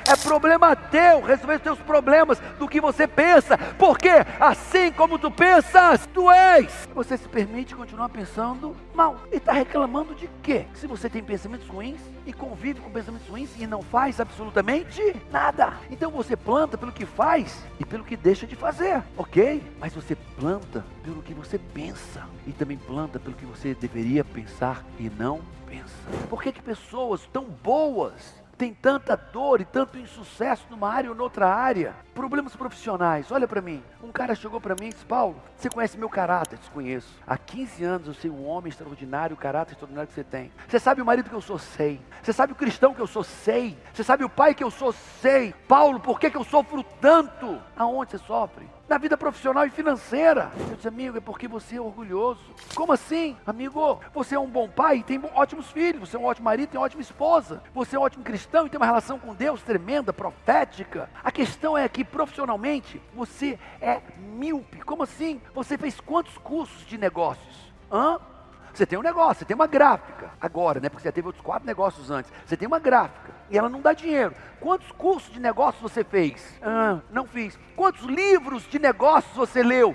É problema teu resolver os teus problemas do que você pensa. Porque assim como tu pensas, tu és. Você se permite continuar pensando mal. E está reclamando de quê? Se você tem pensamentos ruins e convive com pensamentos ruins e não faz absolutamente nada. Então você planta pelo que faz e pelo que deixa de fazer, ok? Mas você planta pelo que você pensa e também planta pelo que você deveria pensar e não pensa. Por que pessoas tão boas têm tanta dor e tanto insucesso numa área ou noutra área? Problemas profissionais. Olha pra mim, um cara chegou pra mim e disse: Paulo, você conhece meu caráter? Desconheço. Há 15 anos eu sei o homem extraordinário, o caráter extraordinário que você tem. Você sabe o marido que eu sou? Sei. Você sabe o cristão que eu sou? Sei. Você sabe o pai que eu sou? Sei. Paulo, por que eu sofro tanto? Aonde você sofre? Na vida profissional e financeira. Eu disse: amigo, é porque você é orgulhoso. Como assim? Amigo, você é um bom pai e tem ótimos filhos. Você é um ótimo marido e tem uma ótima esposa. Você é um ótimo cristão e tem uma relação com Deus tremenda, profética. A questão é que profissionalmente você é míope. Como assim? Você fez quantos cursos de negócios? Você tem um negócio, você tem uma gráfica. Agora, né? Porque você já teve outros 4 negócios antes. Você tem uma gráfica e ela não dá dinheiro. Quantos cursos de negócios você fez? Não fiz. Quantos livros de negócios você leu?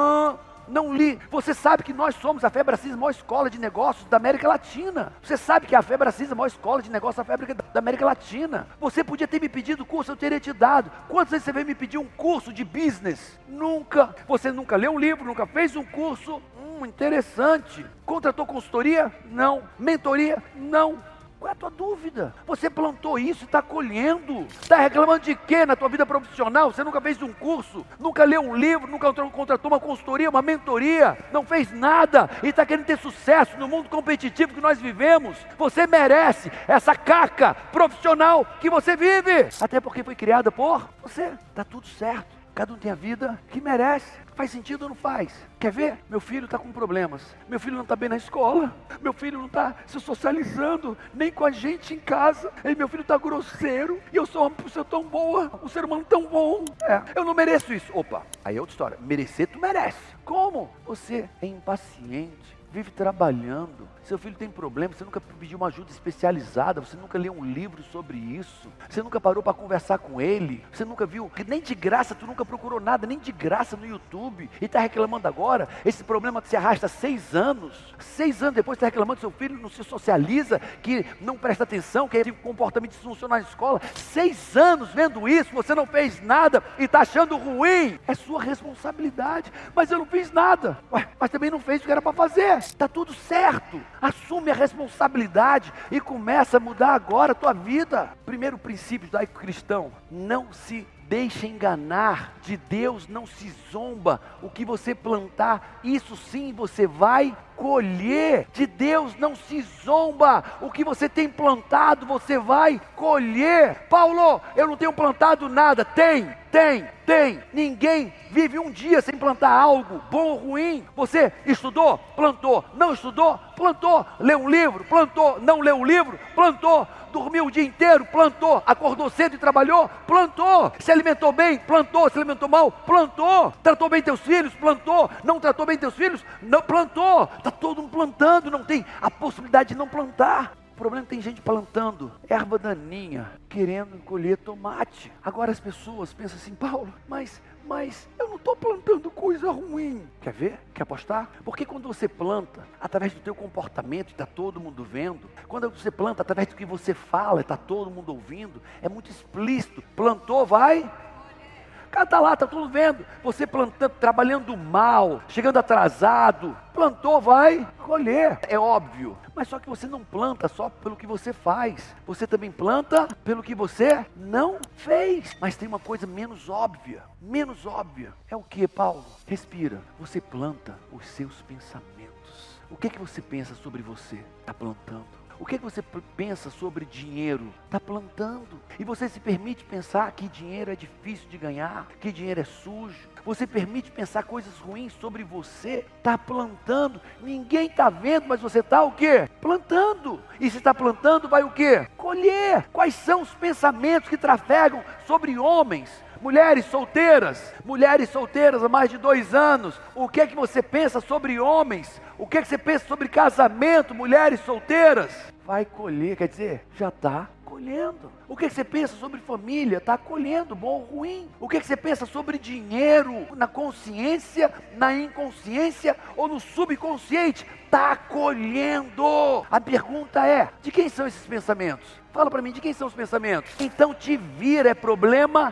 Não li. Você sabe que nós somos a Febracis, a maior escola de negócios da América Latina. Você sabe que a Febracis, a maior escola de negócios da América Latina. Você podia ter me pedido curso, eu teria te dado. Quantas vezes você veio me pedir um curso de business? Nunca. Você nunca leu um livro, nunca fez um curso? Interessante. Contratou consultoria? Não. Mentoria? Não. Qual é a tua dúvida? Você plantou isso e está colhendo. Está reclamando de quê na tua vida profissional? Você nunca fez um curso, nunca leu um livro, nunca contratou uma consultoria, uma mentoria, não fez nada e está querendo ter sucesso no mundo competitivo que nós vivemos. Você merece essa caca profissional que você vive. Até porque foi criada por você. Está tudo certo. Cada um tem a vida que merece. Faz sentido ou não faz? Quer ver? Meu filho está com problemas. Meu filho não está bem na escola. Meu filho não está se socializando, nem com a gente em casa. Meu filho está grosseiro. E eu sou uma pessoa tão boa, um ser humano tão bom. Eu não mereço isso. Opa, aí é outra história. Merecer, tu merece. Como? Você é impaciente, vive trabalhando. Seu filho tem problema, você nunca pediu uma ajuda especializada, você nunca leu um livro sobre isso, você nunca parou para conversar com ele, você nunca viu, que nem de graça, tu nunca procurou nada, nem de graça no YouTube, e está reclamando agora, esse problema que se arrasta 6 anos, 6 anos depois está reclamando que seu filho não se socializa, que não presta atenção, que tem comportamento disfuncional na escola. 6 anos vendo isso, você não fez nada e está achando ruim, é sua responsabilidade. Mas eu não fiz nada. Mas também não fez o que era para fazer, está tudo certo. Assume a responsabilidade e começa a mudar agora a tua vida. Primeiro princípio judaico-cristão: não se deixa enganar, de Deus não se zomba. O que você plantar, isso sim você vai colher. De Deus não se zomba. O que você tem plantado, você vai colher. Paulo, eu não tenho plantado nada. Tem. Ninguém vive um dia sem plantar algo, bom ou ruim. Você estudou? Plantou. Não estudou? Plantou. Leu um livro? Plantou. Não leu um livro? Plantou. Dormiu o dia inteiro? Plantou. Acordou cedo e trabalhou? Plantou. Se alimentou bem? Plantou. Se alimentou mal? Plantou. Tratou bem teus filhos? Plantou. Não tratou bem teus filhos? Não plantou. Está todo mundo plantando, não tem a possibilidade de não plantar. O problema é que tem gente plantando erva daninha, querendo colher tomate. Agora as pessoas pensam assim: Paulo, mas eu não estou plantando coisa ruim. Quer ver? Quer apostar? Porque quando você planta, através do teu comportamento, está todo mundo vendo. Quando você planta, através do que você fala, está todo mundo ouvindo. É muito explícito. Plantou, vai... Cara, tá lá, tá tudo vendo. Você plantando, trabalhando mal, chegando atrasado. Plantou, vai colher. É óbvio. Mas só que você não planta só pelo que você faz. Você também planta pelo que você não fez. Mas tem uma coisa menos óbvia. Menos óbvia. É o que, Paulo? Respira. Você planta os seus pensamentos. O que você pensa sobre você? Está plantando. O que você pensa sobre dinheiro? Está plantando. E você se permite pensar que dinheiro é difícil de ganhar, que dinheiro é sujo. Você permite pensar coisas ruins sobre você? Está plantando. Ninguém está vendo, mas você está o quê? Plantando. E se está plantando, vai o quê? Colher. Quais são os pensamentos que trafegam sobre homens? Mulheres solteiras há mais de 2 anos, o que é que você pensa sobre homens? O que é que você pensa sobre casamento, mulheres solteiras? Vai colher, quer dizer, já está colhendo. O que você pensa sobre família? Está colhendo, bom ou ruim. O que você pensa sobre dinheiro? Na consciência, na inconsciência ou no subconsciente? Está colhendo. A pergunta é, de quem são esses pensamentos? Fala para mim, de quem são os pensamentos? Então te vira, é problema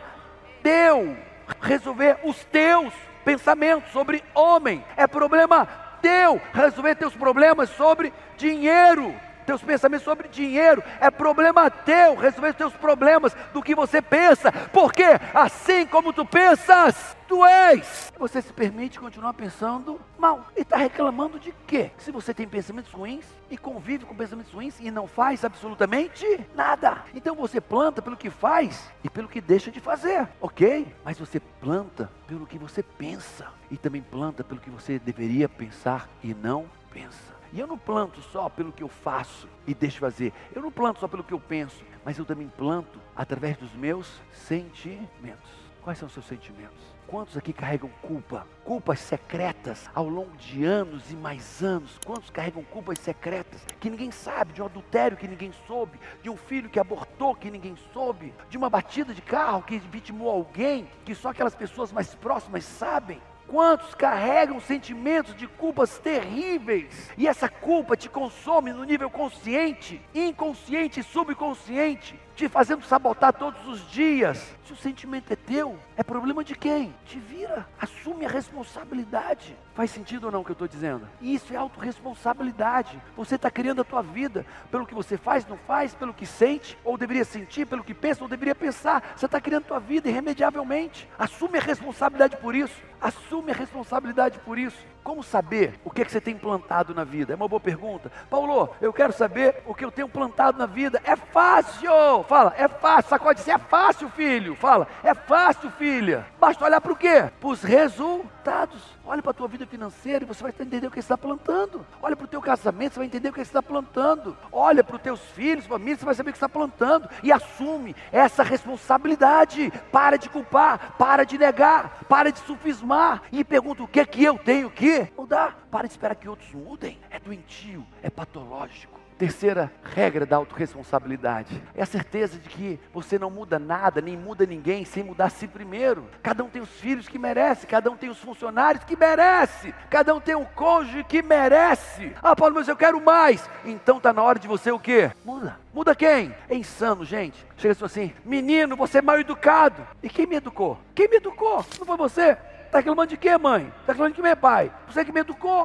teu resolver os teus pensamentos sobre homem. É problema teu resolver teus problemas sobre dinheiro. Teus pensamentos sobre dinheiro, é problema teu resolver os teus problemas do que você pensa, porque assim como tu pensas, tu és. Você se permite continuar pensando mal e está reclamando de quê? Se você tem pensamentos ruins e convive com pensamentos ruins e não faz absolutamente nada. Então você planta pelo que faz e pelo que deixa de fazer, ok? Mas você planta pelo que você pensa e também planta pelo que você deveria pensar e não pensa. E eu não planto só pelo que eu faço e deixo de fazer. Eu não planto só pelo que eu penso, mas eu também planto através dos meus sentimentos. Quais são os seus sentimentos? Quantos aqui carregam culpa? Culpas secretas ao longo de anos e mais anos. Quantos carregam culpas secretas que ninguém sabe? De um adultério que ninguém soube, de um filho que abortou que ninguém soube, de uma batida de carro que vitimou alguém que só aquelas pessoas mais próximas sabem. Quantos carregam sentimentos de culpas terríveis? E essa culpa te consome no nível consciente, inconsciente e subconsciente, te fazendo sabotar todos os dias. Se o sentimento é teu, é problema de quem? Te vira, assume a responsabilidade. Faz sentido ou não o que eu estou dizendo? E isso é autorresponsabilidade. Você está criando a tua vida pelo que você faz, não faz, pelo que sente, ou deveria sentir, pelo que pensa, ou deveria pensar. Você está criando a tua vida irremediavelmente. Assume a responsabilidade por isso. Assume a responsabilidade por isso. Como saber o que você tem plantado na vida? É uma boa pergunta. Paulo, eu quero saber o que eu tenho plantado na vida. É fácil. Fala, é fácil. Sacode assim, é fácil, filho. Fala, é fácil, filha. Basta olhar para o quê? Para os resultados. Olha para a tua vida financeira e você vai entender o que você está plantando. Olha para o teu casamento, você vai entender o que você está plantando. Olha para os teus filhos, família, você vai saber o que você está plantando. E assume essa responsabilidade. Para de culpar, para de negar, para de sofismar. E pergunta o que é que eu tenho que mudar. Para de esperar que outros mudem. É doentio, é patológico. Terceira regra da autorresponsabilidade é a certeza de que você não muda nada, nem muda ninguém sem mudar a si primeiro. Cada um tem os filhos que merece, cada um tem os funcionários que merece, cada um tem um cônjuge que merece. Ah, Paulo, mas eu quero mais. Então está na hora de você o quê? Muda. Muda quem? É insano, gente. Chega assim, menino, você é mal educado. E quem me educou? Quem me educou? Não foi você? Está reclamando de quê, mãe? Está reclamando de quê, pai? Você que me educou?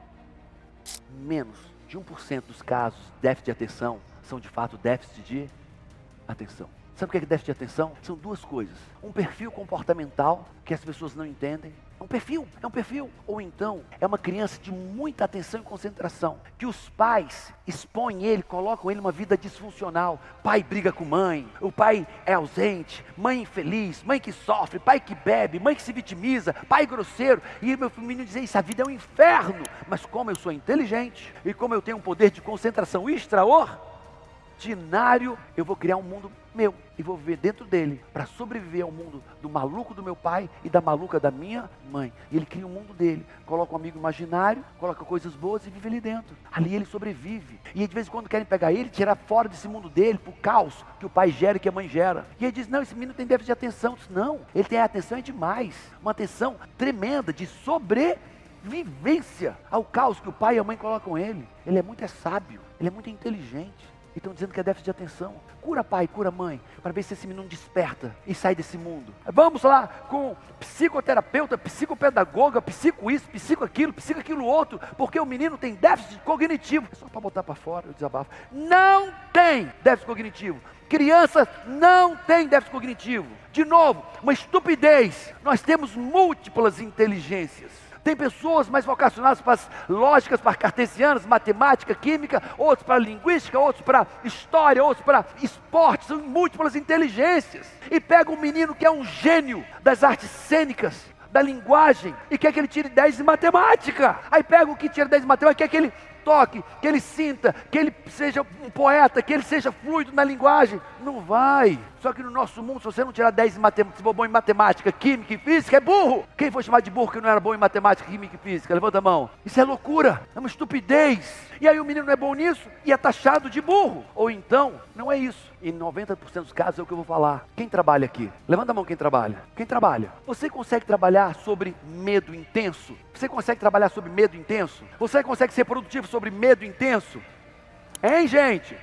Menos de 1% dos casos de déficit de atenção são de fato déficit de atenção. Sabe o que é déficit de atenção? São duas coisas. Um perfil comportamental que as pessoas não entendem. É um perfil. Ou então, é uma criança de muita atenção e concentração, que os pais expõem ele, colocam ele numa vida disfuncional. Pai briga com mãe, o pai é ausente, mãe infeliz, mãe que sofre, pai que bebe, mãe que se vitimiza, pai grosseiro. E meu menino diz isso, a vida é um inferno. Mas como eu sou inteligente e como eu tenho um poder de concentração extraordinário, eu vou criar um mundo meu e vou viver dentro dele para sobreviver ao mundo do maluco do meu pai e da maluca da minha mãe. E ele cria um mundo dele, coloca um amigo imaginário, coloca coisas boas e vive ali dentro. Ali ele sobrevive. E de vez em quando querem pegar ele, tirar fora desse mundo dele, pro caos que o pai gera e que a mãe gera. E ele diz, não, esse menino tem déficit de atenção. Diz, não, ele tem atenção é demais. Uma atenção tremenda de sobrevivência ao caos que o pai e a mãe colocam ele. Ele é muito sábio, ele é muito inteligente. E estão dizendo que é déficit de atenção. Cura pai, cura mãe, para ver se esse menino desperta e sai desse mundo. Vamos lá com psicoterapeuta, psicopedagoga, psico isso, psico aquilo outro, porque o menino tem déficit cognitivo. É só para botar para fora, eu desabafo. Não tem déficit cognitivo. Crianças não têm déficit cognitivo. De novo, uma estupidez. Nós temos múltiplas inteligências. Tem pessoas mais vocacionadas para as lógicas, para cartesianas, matemática, química, outros para linguística, outros para história, outros para esporte, são múltiplas inteligências. E pega um menino que é um gênio das artes cênicas, da linguagem, e quer que ele tire 10 em matemática. Aí pega o que tira 10 em matemática, quer que ele toque, que ele sinta, que ele seja um poeta, que ele seja fluido na linguagem. Não vai. Só que no nosso mundo, se você não tirar 10 em matemática, se for bom em matemática, química e física, é burro. Quem foi chamado de burro que não era bom em matemática, química e física? Levanta a mão. Isso é loucura, é uma estupidez. E aí o menino não é bom nisso e é taxado de burro. Ou então, não é isso. Em 90% dos casos é o que eu vou falar. Quem trabalha aqui? Levanta a mão quem trabalha. Quem trabalha? Você consegue trabalhar sobre medo intenso? Você consegue trabalhar sobre medo intenso? Você consegue ser produtivo sobre medo intenso? Hein, gente?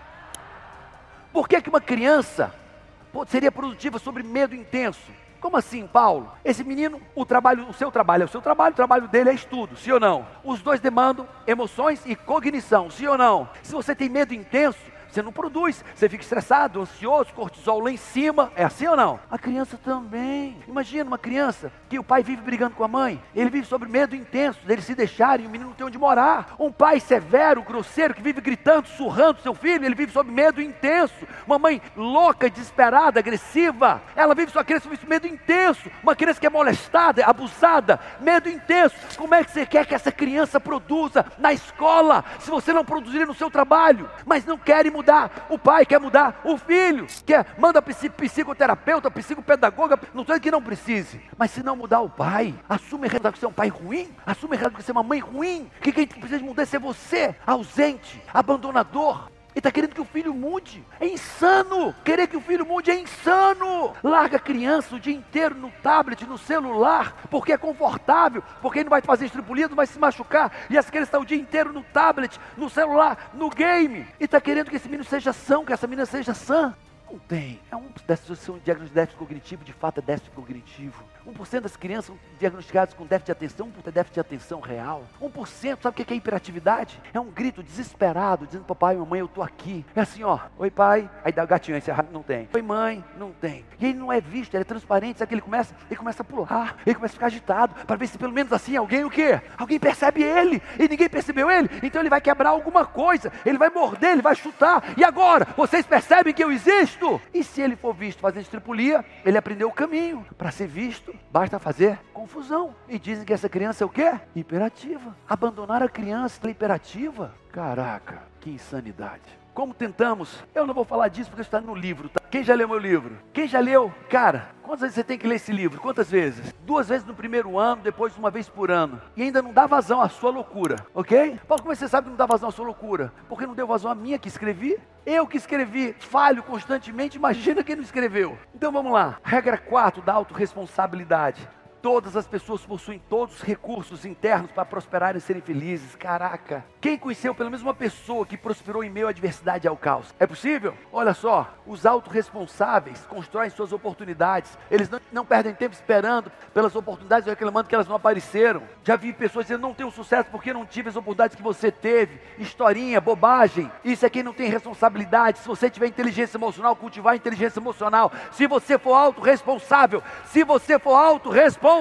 Por que uma criança seria produtiva sobre medo intenso? Como assim, Paulo? Esse menino, o seu trabalho é o seu trabalho, o trabalho dele é estudo, sim ou não? Os dois demandam emoções e cognição, sim ou não? Se você tem medo intenso, você não produz, você fica estressado, ansioso, cortisol lá em cima, é assim ou não? A criança também. Imagina uma criança que o pai vive brigando com a mãe, ele vive sobre medo intenso deles se deixarem e o menino não tem onde morar. Um pai severo, grosseiro, que vive gritando, surrando seu filho, ele vive sobre medo intenso. Uma mãe louca, desesperada, agressiva, ela vive sua criança sobre medo intenso. Uma criança que é molestada, abusada, medo intenso. Como é que você quer que essa criança produza na escola, se você não produzir no seu trabalho? Mas não querem mudar, o pai quer mudar o filho, manda psicoterapeuta, psicopedagoga, não estou dizendo que não precise, mas se não mudar o pai, assume a responsabilidade de ser um pai ruim, assume a responsabilidade de ser uma mãe ruim, que quem precisa de mudar é ser você, ausente, abandonador. E está querendo que o filho mude, é insano, querer que o filho mude é insano. Larga a criança o dia inteiro no tablet, no celular, porque é confortável, porque ele não vai fazer estripulia, não vai se machucar, e as crianças estão o dia inteiro no tablet, no celular, no game, e está querendo que esse menino seja são, que essa menina seja sã. Não tem, é um diagnóstico de déficit cognitivo, de fato é déficit cognitivo. 1% das crianças são diagnosticadas com déficit de atenção, 1% é déficit de atenção real. 1%, sabe o que é hiperatividade? É um grito desesperado, dizendo, papai, mamãe, eu tô aqui. É assim, ó, oi pai, aí dá o gatinho, aí você não tem. Oi mãe, não tem. E ele não é visto, ele é transparente, sabe que ele começa a pular, ele começa a ficar agitado, para ver se pelo menos assim alguém o quê? Alguém percebe ele, e ninguém percebeu ele, então ele vai quebrar alguma coisa, ele vai morder, ele vai chutar, e agora? Vocês percebem que eu existo? E se ele for visto fazendo estripulia, ele aprendeu o caminho. Para ser visto, basta fazer confusão. E dizem que essa criança é o quê? Hiperativa. Abandonar a criança pela hiperativa? Caraca, que insanidade. Como tentamos? Eu não vou falar disso porque está no livro, tá? Quem já leu meu livro? Quem já leu? Cara, quantas vezes você tem que ler esse livro? Quantas vezes? 2 vezes no primeiro ano, depois 1 vez por ano. E ainda não dá vazão à sua loucura, ok? Paulo, como você sabe que não dá vazão à sua loucura? Porque não deu vazão à minha que escrevi? Eu que escrevi, falho constantemente, imagina quem não escreveu. Então vamos lá. Regra 4 da autorresponsabilidade. Todas as pessoas possuem todos os recursos internos para prosperarem e serem felizes. Caraca, quem conheceu pelo menos uma pessoa que prosperou em meio à adversidade e ao caos? É possível? Olha só, os autorresponsáveis constroem suas oportunidades. Eles não perdem tempo esperando pelas oportunidades ou reclamando que elas não apareceram. Já vi pessoas dizendo, não tenho sucesso porque não tive as oportunidades que você teve. Historinha, bobagem. Isso é quem não tem responsabilidade. Se você tiver inteligência emocional, cultivar a inteligência emocional. Se você for autorresponsável, se você for autorresponsável,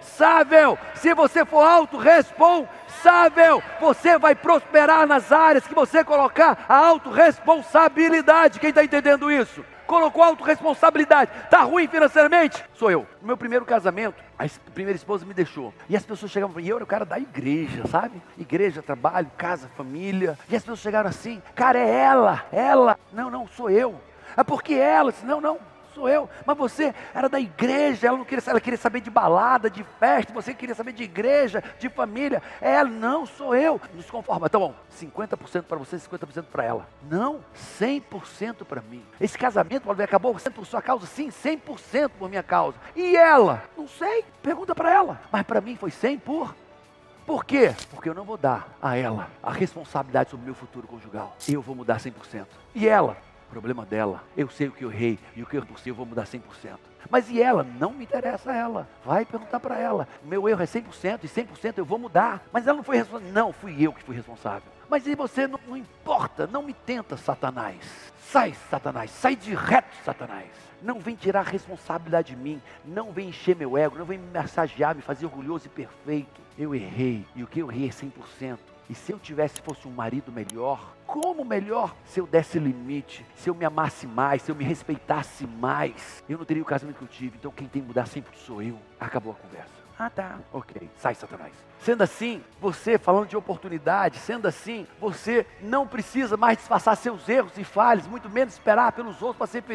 se você for autorresponsável, você vai prosperar nas áreas que você colocar a autorresponsabilidade. Quem está entendendo isso? Colocou autorresponsabilidade, está ruim financeiramente? Sou eu. No meu primeiro casamento, a primeira esposa me deixou. E as pessoas chegavam e eu era o cara da igreja, sabe? Igreja, trabalho, casa, família. E as pessoas chegaram assim, cara, é ela. Não, sou eu. É porque ela, não. Sou eu, mas você era da igreja, ela queria saber de balada, de festa, você queria saber de igreja, de família, ela, não, sou eu, nos conforma, tá bom, 50% para você, 50% para ela, não, 100% para mim, esse casamento acabou sendo por sua causa, sim, 100% por minha causa, e ela, não sei, pergunta para ela, mas para mim foi 100 por quê? Porque eu não vou dar a ela a responsabilidade sobre o meu futuro conjugal, eu vou mudar 100%, e ela, problema dela, eu sei o que eu errei e o que eu vou mudar 100%. Mas e ela? Não me interessa ela. Vai perguntar para ela. Meu erro é 100% e 100% eu vou mudar. Mas ela não foi responsável. Não, fui eu que fui responsável. Mas e você não importa, não me tenta, Satanás. Sai, Satanás, sai de reto, Satanás. Não vem tirar a responsabilidade de mim, não vem encher meu ego, não vem me massagear, me fazer orgulhoso e perfeito. Eu errei e o que eu errei é 100%. E se eu fosse um marido melhor, como melhor? Se eu desse limite, se eu me amasse mais, se eu me respeitasse mais, eu não teria o casamento que eu tive. Então quem tem que mudar sempre sou eu. Acabou a conversa. Ah, tá, ok, sai, Satanás. Sendo assim, você, falando de oportunidade, sendo assim, você não precisa mais disfarçar seus erros e falhas, muito menos esperar pelos outros para ser feliz.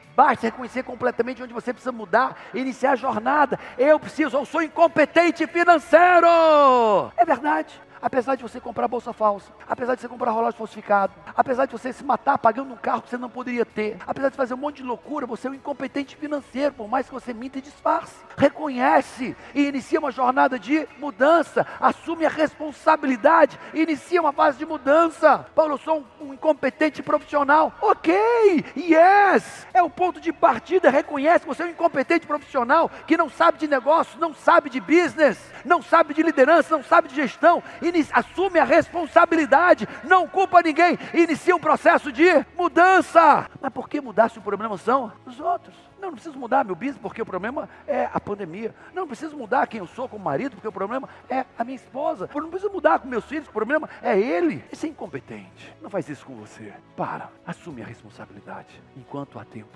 Basta reconhecer completamente onde você precisa mudar, iniciar a jornada. Eu sou incompetente financeiro. É verdade. Apesar de você comprar bolsa falsa, apesar de você comprar relógio falsificado, apesar de você se matar pagando um carro que você não poderia ter, apesar de fazer um monte de loucura, você é um incompetente financeiro, por mais que você minta e disfarce. Reconhece e inicia uma jornada de mudança, assume a responsabilidade e inicia uma fase de mudança. Paulo, eu sou um incompetente profissional. Ok, yes! É o ponto de partida, reconhece que você é um incompetente profissional que não sabe de negócio, não sabe de business, não sabe de liderança, não sabe de gestão. Assume a responsabilidade, não culpa ninguém, inicia um processo de mudança. Mas por que mudar se o problema são os outros? Não preciso mudar meu business porque o problema é a pandemia. Não preciso mudar quem eu sou como marido porque o problema é a minha esposa. Não preciso mudar com meus filhos porque o problema é ele. Isso é incompetente. Não faz isso com você. Para, assume a responsabilidade enquanto há tempo.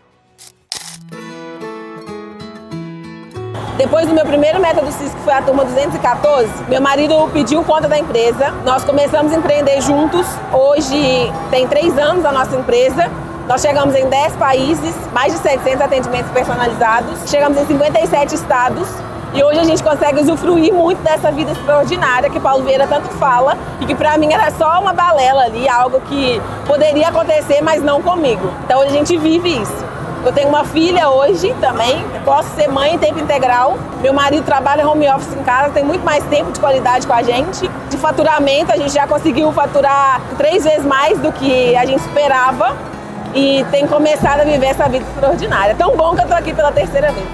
Depois do meu primeiro método CIS, que foi a turma 214, meu marido pediu conta da empresa. Nós começamos a empreender juntos. Hoje tem 3 anos a nossa empresa. Nós chegamos em 10 países, mais de 700 atendimentos personalizados. Chegamos em 57 estados. E hoje a gente consegue usufruir muito dessa vida extraordinária que Paulo Vieira tanto fala. E que pra mim era só uma balela ali, algo que poderia acontecer, mas não comigo. Então a gente vive isso. Eu tenho uma filha hoje também, posso ser mãe em tempo integral. Meu marido trabalha home office em casa, tem muito mais tempo de qualidade com a gente. De faturamento, a gente já conseguiu faturar 3 vezes mais do que a gente esperava. E tem começado a viver essa vida extraordinária. É tão bom que eu tô aqui pela 3ª vez.